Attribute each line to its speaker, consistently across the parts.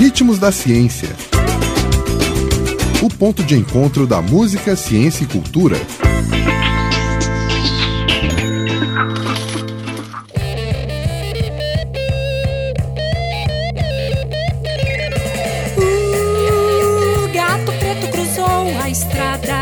Speaker 1: Ritmos da Ciência. O ponto de encontro da música, ciência e cultura.
Speaker 2: O gato preto cruzou a estrada,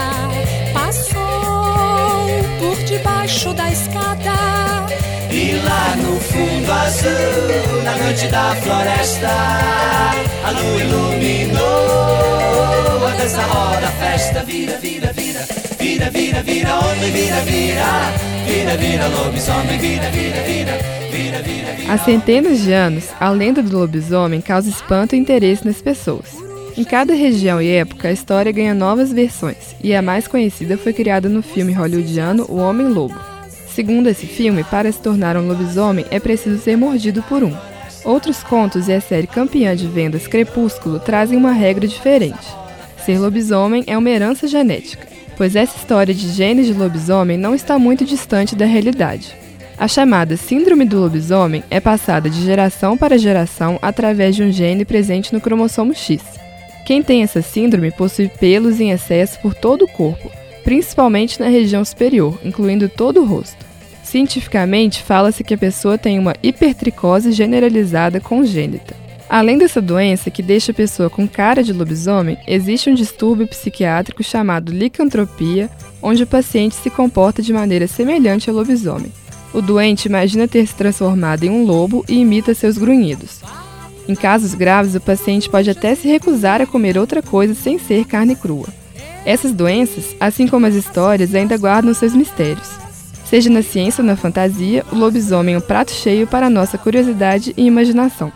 Speaker 2: passou por debaixo da escada.
Speaker 3: E lá no fundo azul, na noite da floresta, a lua iluminou. A dança roda, a festa vira, vira, vira. Vira, vira, vira, homem, vira, vira. Vira, vira, lobisomem, vira, vira, vira. Vira, vira, vira.
Speaker 4: Há centenas de anos, a lenda do lobisomem causa espanto e interesse nas pessoas. Em cada região e época, a história ganha novas versões, e a mais conhecida foi criada no filme hollywoodiano O Homem-Lobo. Segundo esse filme, para se tornar um lobisomem é preciso ser mordido por um. Outros contos e a série campeã de vendas Crepúsculo trazem uma regra diferente. Ser lobisomem é uma herança genética, pois essa história de genes de lobisomem não está muito distante da realidade. A chamada síndrome do lobisomem é passada de geração para geração através de um gene presente no cromossomo X. Quem tem essa síndrome possui pelos em excesso por todo o corpo, principalmente na região superior, incluindo todo o rosto. Cientificamente, fala-se que a pessoa tem uma hipertricose generalizada congênita. Além dessa doença, que deixa a pessoa com cara de lobisomem, existe um distúrbio psiquiátrico chamado licantropia, onde o paciente se comporta de maneira semelhante ao lobisomem. O doente imagina ter se transformado em um lobo e imita seus grunhidos. Em casos graves, o paciente pode até se recusar a comer outra coisa sem ser carne crua. Essas doenças, assim como as histórias, ainda guardam seus mistérios. Seja na ciência ou na fantasia, o lobisomem é um prato cheio para a nossa curiosidade e imaginação.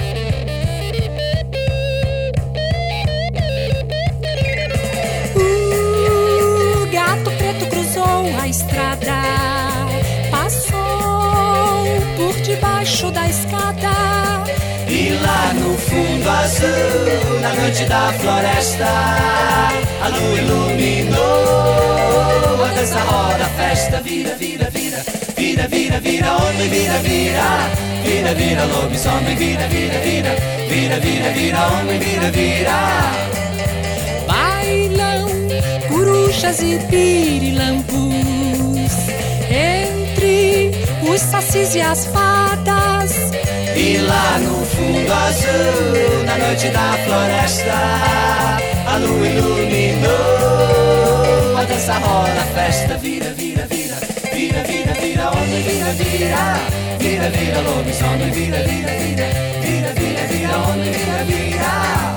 Speaker 2: O gato preto cruzou a estrada, passou por debaixo da escada.
Speaker 3: E lá no fundo azul, na noite da floresta, a lua iluminou. A dança roda, a festa vira, vira, vira. Vira, vira, vira, homem, vira, vira. Vira, vira, lobisomem, vira, vira, vira. Vira, vira, vira, homem, vira, vira.
Speaker 2: Bailam corujas e pirilampus entre os sacis e as fadas.
Speaker 3: E lá no fundo azul, na noite da floresta, a lua iluminou. A dança rola, a festa vira, vira, vira. Vira, vira, vira, homem, vira, vira. Vira, vira, lobisomem, vira, vira, vira. Vira, vira, vira, homem, vira, vira.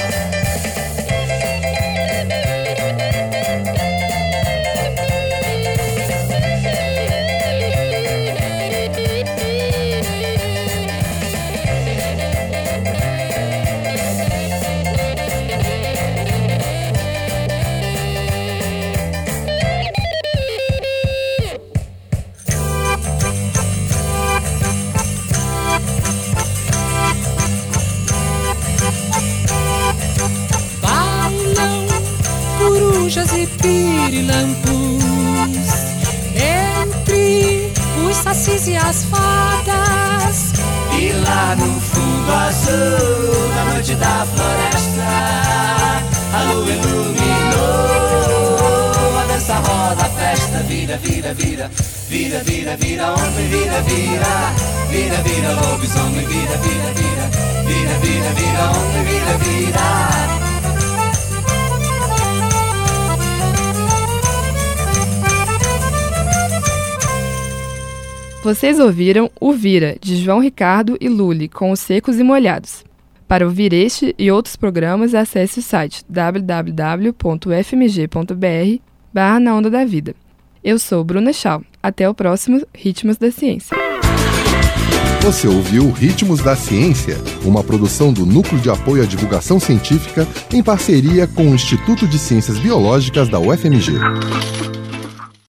Speaker 2: E pirilampus entre os sacis e as fadas.
Speaker 3: E lá no fundo azul, na noite da floresta, a lua iluminou. A dança roda, a festa vira, vira, vira. Vira, vira, vira, homem, vira, vira. Vira, vira, lobisomem, vira, vira, vira. Vira, vira, vira, homem, vira, vira.
Speaker 4: Vocês ouviram O Vira, de João Ricardo e Lully, com os Secos e Molhados. Para ouvir este e outros programas, acesse o site www.fmg.br/Na Onda da Vida. Eu sou Bruna Schau. Até o próximo Ritmos da Ciência.
Speaker 1: Você ouviu Ritmos da Ciência, uma produção do Núcleo de Apoio à Divulgação Científica em parceria com o Instituto de Ciências Biológicas da UFMG.